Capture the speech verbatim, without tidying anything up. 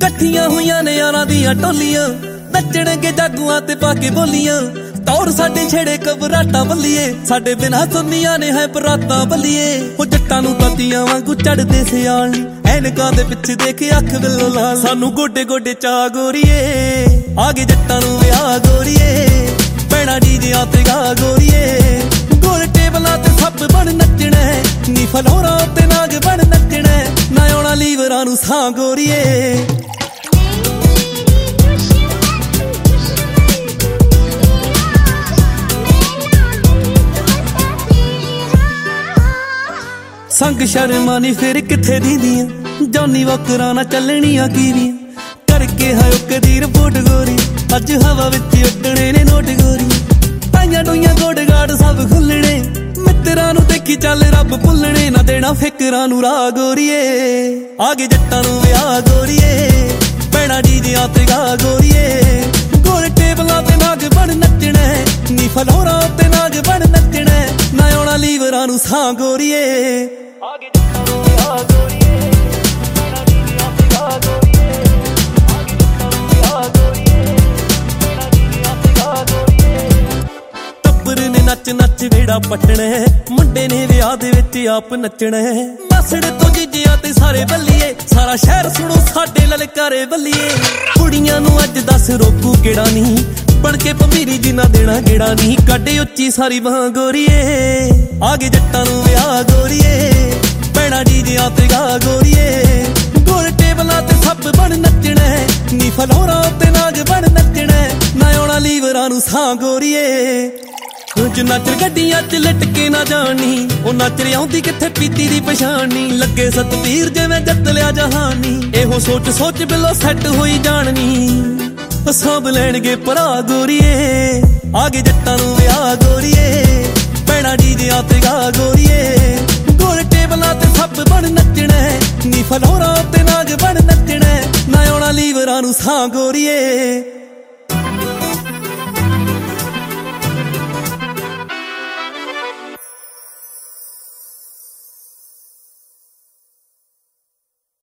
ਕੱਠੀਆਂ ਹੋਈਆਂ ਨੇ ਯਾਰਾਂ ਦੀਆਂ ਟੋਲੀਆਂ, ਨੱਚਣਗੇ ਜਾਗੂਆਂ ਤੇ ਪਾ ਕੇ ਬੋਲੀਆਂ। ਤੌਰ ਸਾਡੇ ਛੇੜੇ ਕਬਰਾਟਾਂ ਬੱਲੀਏ, ਸਾਡੇ ਬਿਨਾਂ ਸੁੰਨੀਆਂ ਨੇ ਹੈ ਬਰਾਤਾਂ ਬੱਲੀਏ। ਉਹ ਜੱਟਾਂ ਨੂੰ ਪਤੀਆਂ ਵਾਂਗੂ ਚੜਦੇ ਸਿਆਲ ਨੀ, ਐਨਕਾਂ ਦੇ ਪਿੱਛੇ ਦੇਖ ਅੱਖ ਵੱਲੋਂ ਲਾਲ। ਸਾਨੂੰ ਗੋਡੇ ਗੋਡੇ ਚਾ ਗੋਰੀਏ, ਆਗੇ ਜੱਟਾਂ ਨੂੰ ਵਿਆਹ ਗੋਰੀਏ। ਪੈਣਾ ਡੀਜਿਆਂ ਤੇ ਗਾ ਗੋਰੀਏ, ਗੋਲ ਟੇਬਲਾਂ ਤੇ ਸੱਪ ਬਣ ਨੱਚਣਾ। ਨੀ ਫਲੋਰਾਂ ਉੱਤੇ ਨਾਗ ਬਣ ਨੱਚਣਾ, ਨਾ ਆਉਣਾ ਲੀਵਰਾਂ ਨੂੰ ਸਾਂ ਗੋਰੀਏ। ਸੰਗ ਸ਼ਰਮਾਂ ਨੀ ਫਿਰ ਕਿੱਥੇ ਦੀਦੀਆਂ, ਜੌਨੀ ਵਾਕਰਾਂ ਨਾ ਚੱਲਣੀਆਂ ਕੀਵੀਆਂ। ਕਰਕੇ ਹਾਇਓ ਕਦੀ ਰਿਪੋਰਟ ਗੋਰੀ, ਅੱਜ ਹਵਾ ਵਿੱਚ ਉੱਡਣੇ ਨੇ ਨੋਟ ਗੋਰੀ। ਤਾਈਆਂ ਡੋਈਆਂ ਗੋਡ ਗਾਡ ਸਭ ਖੁੱਲਣੇ, ਮਿੱਤਰਾਂ ਨੂੰ ਦੇਖੀ ਚੱਲ ਰੱਬ ਭੁੱਲਣੇ। ਨਾ ਦੇਣਾ ਫਿਕਰਾਂ ਨੂੰ ਰਾਹ ਗੋਰੀਏ, ਆਗੇ ਜੱਟਾਂ ਨੂੰ ਵਿਆਹ ਗੋਰੀਏ। ਪੈਣਾ ਡੀਜਿਆਂ ਤੇ ਗਾ ਗੋਰੀਏ, ਗੋਲ ਟੇਬਲਾਂ ਤੇ ਨਾਗ ਬਣ ਨੱਚਣਾ। ਨੀ ਫਲੋਰਾਂ ਤੇ ਨਾਗ ਬਣ ਨੱਚਣਾ, ਨਾ ਆਉਣਾ ਲੀਵਰਾਂ ਨੂੰ ਸਾਂ ਗੋਰੀਏ। ਆਗੇ ਜੱਟਾਂ ਨੂੰ ਵਿਆਹ ਗੋਰੀਏ, ਪੈਣਾ ਡੀਜਿਆਂ ਤੇ ਗਾ ਗੋਰੀਏ। ਆਗੇ ਜੱਟਾਂ ਨੂੰ ਵਿਆਹ ਗੋਰੀਏ, ਪੈਣਾ ਡੀਜਿਆਂ ਤੇ ਗਾ ਗੋਰੀਏ। ਟੱਬਰ ਨੇ ਨੱਚ ਨੱਚ ਵੇੜਾ ਪੱਟਣਾ, ਮੁੰਡੇ ਨੇ ਵਿਆਹ ਦੇ ਵਿੱਚ ਆਪ ਨੱਚਣਾ। ਮਾਸੜ ਤੋਂ ਜੀਜਿਆਂ ਤੇ ਸਾਰੇ ਬੱਲੀਏ, ਸਾਰਾ ਸ਼ਹਿਰ ਸੁਣੋ ਸਾਡੇ ਲਲਕਾਰੇ ਬੱਲੀਏ। ਕੁੜੀਆਂ ਨੂੰ ਅੱਜ ਦੱਸ ਰੋਕੂ ਕਿਹੜਾ ਨਹੀਂ, ਬਣ ਕੇ ਭੰਬੀਰੀ ਜਿੰਨਾ ਦੇਣਾ ਗੇੜਾ ਨਹੀਂ। ਕੱਢੇ ਉੱਚੀ ਸਾਰੀ ਬਾਂਹ ਗੋਰੀਏ, ਆਗੇ ਜੱਟਾਂ ਨੂੰ ਵਿਆਹ ਗੋਰੀਏ। ਪੈਣਾ ਡੀਜਿਆਂ ਤੇ ਗਾ ਗੋਰੀਏ, ਗੋਲ ਟੇਬਲਾਂ ਤੇ ਸੱਪ ਬਣ ਨੱਚਣਾ। ਨੀ ਫਲੋਰਾਂ ਤੇ ਨਾਗ ਬਣ ਨੱਚਣਾ, ਨਾ ਆਉਣਾ ਲੀਵਰਾਂ ਨੂੰ ਸਾਂ ਗੋਰੀਏ। ਕੁਝ ਨੱਚ ਗੱਡੀਆਂ ਚ ਲਟਕੇ ਨਾ ਜਾਣੀ, ਉਹ ਨੱਚ ਆਉਂਦੀ ਕਿੱਥੇ ਪੀਤੀ ਦੀ ਪਛਾਣੀ। ਲੱਗੇ ਸਤਵੀਰ ਜਿਵੇਂ ਜਿੱਤ ਲਿਆ ਜਹਾਨੀ, ਇਹੋ ਸੋਚ ਸੋਚ ਬਿੱਲੋ ਸੈੱਟ ਹੋਈ ਜਾਣਨੀ। ਸਾਂਭ ਲੈਣਗੇ ਭਰਾ ਗੋਰੀਏ, ਆਗੇ ਜੱਟਾਂ ਨੂੰ ਵਿਆਹ ਗੋਰੀਏ। ਪੈਣਾ ਡੀਜਿਆਂ ਤੇ ਗਾ ਗੋਰੀਏ, ਗੋਲ ਟੇਬਲਾਂ ਤੇ ਸੱਪ ਬਣ ਨੱਚਣਾ। ਨੀ ਫਲੋਰਾਂ ਤੇ ਨਾਗ ਬਣ ਨੱਚਣਾ, ਨਾ ਆਉਣਾ ਲੀਵਰਾਂ ਨੂੰ ਸਾਂ ਗੋਰੀਏ।